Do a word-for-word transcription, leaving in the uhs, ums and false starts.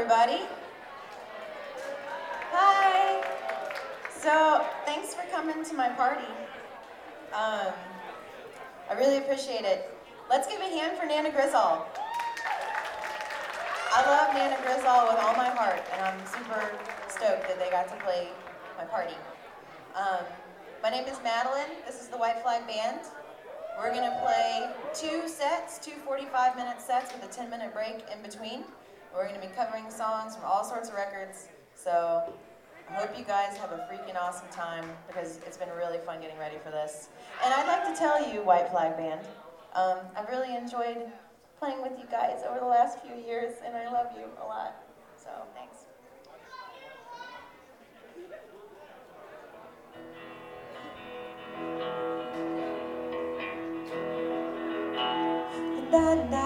everybody. Hi. So, thanks for coming to my party. Um, I really appreciate it. Let's give a hand for Nana Grizzle. I love Nana Grizzle with all my heart, and I'm super stoked that they got to play my party. Um, my name is Madeline. This is the White Flag Band. We're going to play two sets, two forty-five minute sets with a ten minute break in between. We're going to be covering songs from all sorts of records, so I hope you guys have a freaking awesome time because it's been really fun getting ready for this. And I'd like to tell you, White Flag Band, um, I've really enjoyed playing with you guys over the last few years, and I love you a lot, so thanks. Da, da.